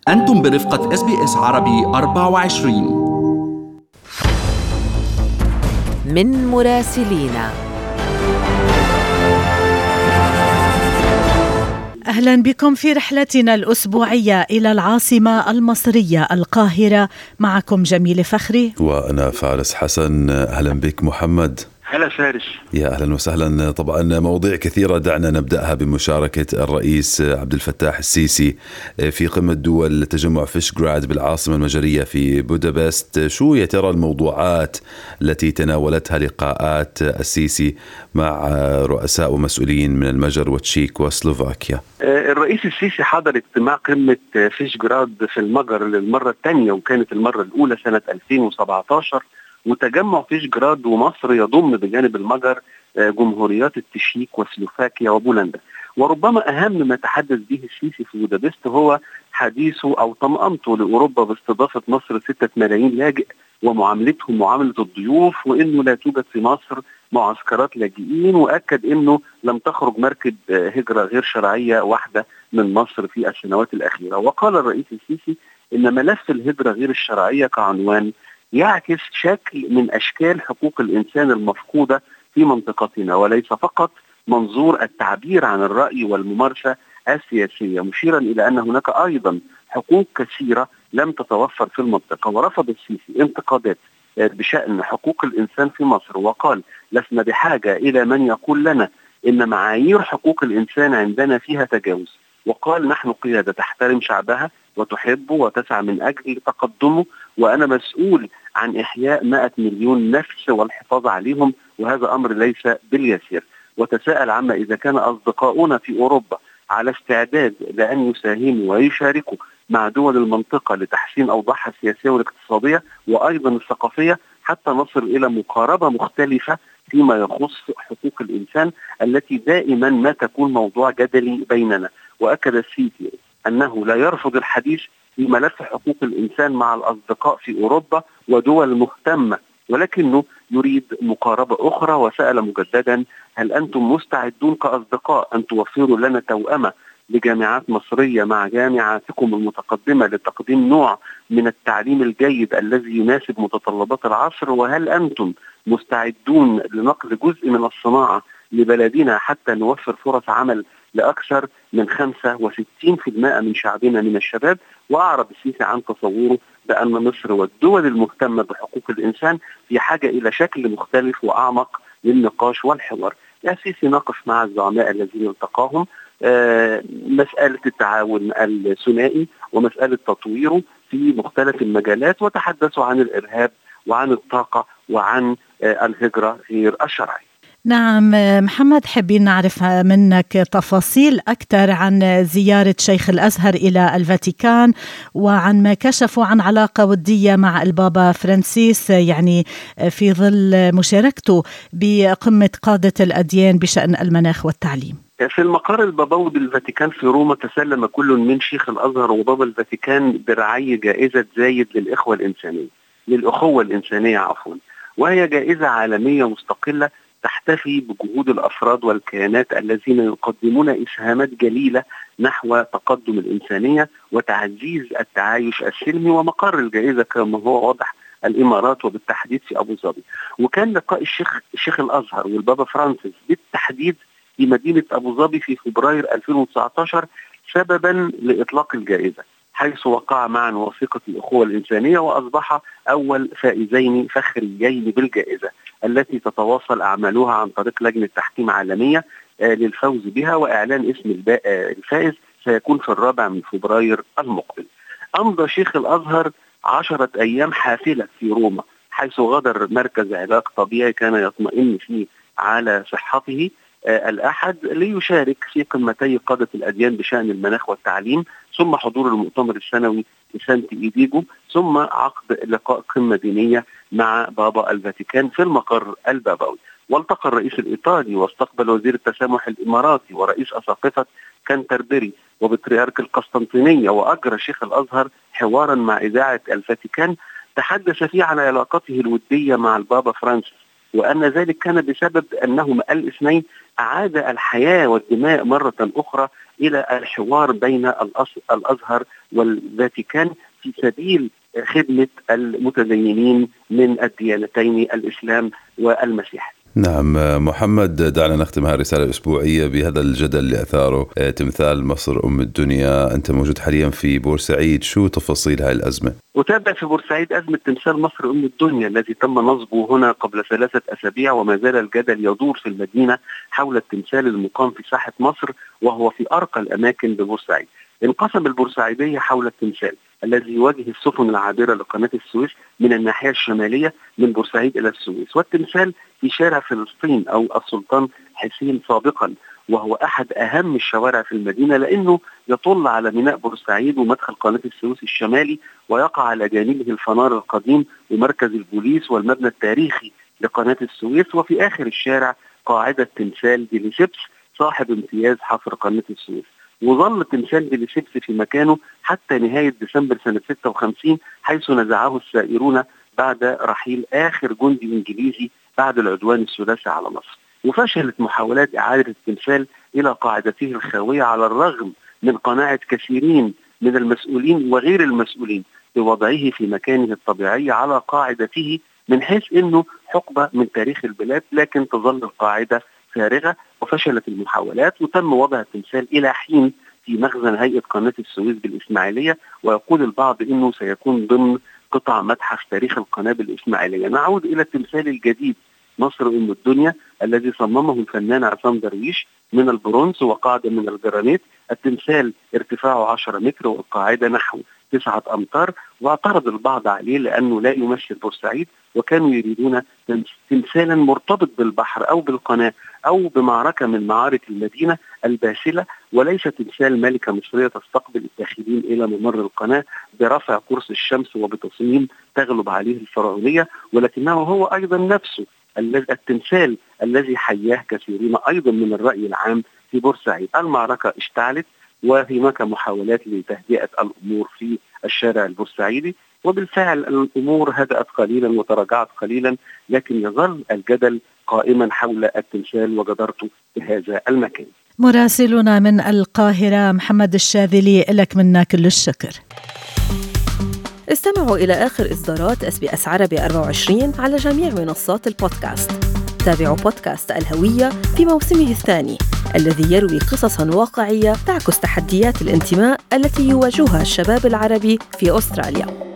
أنتم برفقة SBS عربي 24. من مراسلينا. أهلا بكم في رحلتنا الأسبوعية إلى العاصمة المصرية القاهرة. معكم جميل فخري وأنا فارس حسن. أهلا بك محمد. هلا فارس. يا أهلا وسهلا. طبعا مواضيع كثيرة، دعنا نبدأها بمشاركة الرئيس عبد الفتاح السيسي في قمة دول تجمع فيشغراد بالعاصمة المجرية في بودابست. شو يا ترى الموضوعات التي تناولتها لقاءات السيسي مع رؤساء ومسؤولين من المجر والتشيك وسلوفاكيا؟ الرئيس السيسي حضر اجتماع قمة فيشغراد في المجر للمرة الثانية، وكانت المرة الأولى سنة 2017. وتجمع فيشغراد ومصر يضم بجانب المجر جمهوريات التشيك وسلوفاكيا وبولندا. وربما أهم ما تحدث به السيسي في بودابست هو حديثه أو طمأنته لأوروبا باستضافة مصر 6 ملايين لاجئ ومعاملتهم معاملة الضيوف، وإنه لا توجد في مصر معسكرات لاجئين، وأكد إنه لم تخرج مركب هجرة غير شرعية واحدة من مصر في السنوات الأخيرة. وقال الرئيس السيسي إن ملف الهجرة غير الشرعية كعنوان يعكس شكل من أشكال حقوق الإنسان المفقودة في منطقتنا، وليس فقط منظور التعبير عن الرأي والممارسة السياسية، مشيرا إلى أن هناك أيضا حقوق كثيرة لم تتوفر في المنطقة. ورفض السيسي انتقادات بشأن حقوق الإنسان في مصر، وقال لسنا بحاجة إلى من يقول لنا إن معايير حقوق الإنسان عندنا فيها تجاوز. وقال نحن قيادة تحترم شعبها وتحبه وتسعى من أجل تقدمه، وأنا مسؤول عن إحياء 100 مليون نفس والحفاظ عليهم، وهذا أمر ليس باليسير. وتساءل عما إذا كان أصدقاؤنا في أوروبا على استعداد لأن يساهموا ويشاركوا مع دول المنطقة لتحسين أوضاعها السياسية والاقتصادية وأيضا الثقافية، حتى نصل إلى مقاربة مختلفة فيما يخص حقوق الإنسان التي دائما ما تكون موضوع جدلي بيننا. وأكد السيسي أنه لا يرفض الحديث في ملف حقوق الإنسان مع الأصدقاء في أوروبا ودول مهتمة، ولكنه يريد مقاربة أخرى. وسأل مجددا هل أنتم مستعدون كأصدقاء أن توفروا لنا توأمة لجامعات مصرية مع جامعاتكم المتقدمة لتقديم نوع من التعليم الجيد الذي يناسب متطلبات العصر؟ وهل أنتم مستعدون لنقل جزء من الصناعة لبلدنا حتى نوفر فرص عمل لأكثر من 65% من شعبنا من الشباب؟ وأعرب السيسي عن تصوره بأن مصر والدول المهتمة بحقوق الإنسان في حاجة إلى شكل مختلف وأعمق للنقاش والحوار. السيسي ناقش مع الزعماء الذين التقاهم مسألة التعاون الثنائي ومسألة تطويره في مختلف المجالات، وتحدثوا عن الإرهاب وعن الطاقة وعن الهجرة غير الشرعية. نعم محمد، حابين نعرف منك تفاصيل أكثر عن زيارة شيخ الأزهر إلى الفاتيكان وعن ما كشفوا عن علاقة ودية مع البابا فرانسيس، يعني في ظل مشاركته بقمة قادة الأديان بشأن المناخ والتعليم. في المقر البابوي بالفاتيكان في روما تسلم كل من شيخ الأزهر وبابا الفاتيكان برعاية جائزة زايد للأخوة الإنسانية وهي جائزة عالمية مستقلة تحتفي بجهود الأفراد والكيانات الذين يقدمون إسهامات جليلة نحو تقدم الإنسانية وتعزيز التعايش السلمي. ومقر الجائزة كما هو واضح الإمارات، وبالتحديد في أبو ظبي. وكان لقاء الشيخ الأزهر والبابا فرانسيس بالتحديد في مدينة أبو ظبي في فبراير 2019 سببا لإطلاق الجائزة، حيث وقع معا وثيقة الأخوة الإنسانية وأصبح أول فائزين فخريين بالجائزة التي تتواصل أعمالها عن طريق لجنة تحكيم عالمية للفوز بها، وإعلان اسم الفائز سيكون في 4 فبراير المقبل. أمضى شيخ الأزهر 10 أيام حافلة في روما، حيث غادر مركز علاج طبيعي كان يطمئن فيه على صحته الأحد ليشارك في قمتي قادة الأديان بشأن المناخ والتعليم، ثم حضور المؤتمر السنوي في سانت إيديجو، ثم عقد لقاء قمة دينية مع بابا الفاتيكان في المقر البابوي. والتقى الرئيس الإيطالي واستقبل وزير التسامح الإماراتي ورئيس أساقفة كانتربري وبطريرك القسطنطينية. وأجرى شيخ الأزهر حوارا مع إذاعة الفاتيكان تحدث فيه عن علاقته الودية مع البابا فرانسيس، وأن ذلك كان بسبب أنهما الاثنين أعاد الحياة والدماء مرة أخرى إلى الحوار بين الأزهر والفاتيكان في سبيل خدمة المتدينين من الديانتين الإسلام والمسيح. نعم محمد، دعنا نختم هذه الرسالة الأسبوعية بهذا الجدل اللي أثاره تمثال مصر أم الدنيا. أنت موجود حاليا في بورسعيد، شو تفاصيل هاي الأزمة؟ أتابع في بورسعيد أزمة تمثال مصر أم الدنيا الذي تم نصبه هنا قبل 3 أسابيع، وما زال الجدل يدور في المدينة حول التمثال المقام في ساحة مصر وهو في أرقى الأماكن ببورسعيد. انقسم البورسعيدية حول التمثال الذي يواجه السفن العابرة لقناة السويس من الناحية الشمالية من بورسعيد إلى السويس، والتمثال في شارع فلسطين أو السلطان حسين سابقا، وهو أحد أهم الشوارع في المدينة لأنه يطل على ميناء بورسعيد ومدخل قناة السويس الشمالي، ويقع على جانبه الفنار القديم ومركز البوليس والمبنى التاريخي لقناة السويس، وفي آخر الشارع قاعدة تمثال ديليسيبس صاحب امتياز حفر قناة السويس. وظل تمثال ديليسيبس في مكانه حتى نهاية ديسمبر سنة 56 حيث نزعه السائرون بعد رحيل آخر جندي إنجليزي بعد العدوان الثلاثي على مصر. وفشلت محاولات إعادة التمثال إلى قاعدته الخاوية على الرغم من قناعة كثيرين من المسؤولين وغير المسؤولين بوضعه في مكانه الطبيعي على قاعدته من حيث أنه حقبة من تاريخ البلاد، لكن تظل القاعدة فارغة وفشلت المحاولات، وتم وضع التمثال إلى حين في مخزن هيئة قناة السويس بالإسماعيلية، ويقول البعض أنه سيكون ضمن قطع متحف تاريخ القناة بالإسماعيلية. نعود إلى التمثال الجديد مصر أم الدنيا الذي صممه الفنان عصام درويش من البرونز وقاعدة من الجرانيت. التمثال ارتفاعه 10 متر والقاعدة نحو 9 أمتار، واعترض البعض عليه لأنه لا يمثل بورسعيد، وكانوا يريدون تمثالا مرتبط بالبحر أو بالقناة أو بمعركة من معارك المدينة الباسلة، وليس تمثال ملكة مصرية تستقبل الداخلين إلى ممر القناة برفع قرص الشمس وبتصميم تغلب عليه الفرعونية، ولكنه هو أيضا نفسه التمثال الذي حياه كثيرين أيضا من الرأي العام في بورسعيد. المعركة اشتعلت وهناك محاولات لتهدئة الأمور في الشارع البورسعيدي، وبالفعل الأمور هدأت قليلا وتراجعت قليلا، لكن يظل الجدل قائما حول التمثال وجدارته بهذا المكان. مراسلنا من القاهرة محمد الشاذلي، لك منا كل الشكر. استمعوا إلى آخر إصدارات SBS عربي 24 على جميع منصات البودكاست. تابعوا بودكاست الهوية في موسمه الثاني الذي يروي قصصاً واقعية تعكس تحديات الانتماء التي يواجهها الشباب العربي في أستراليا.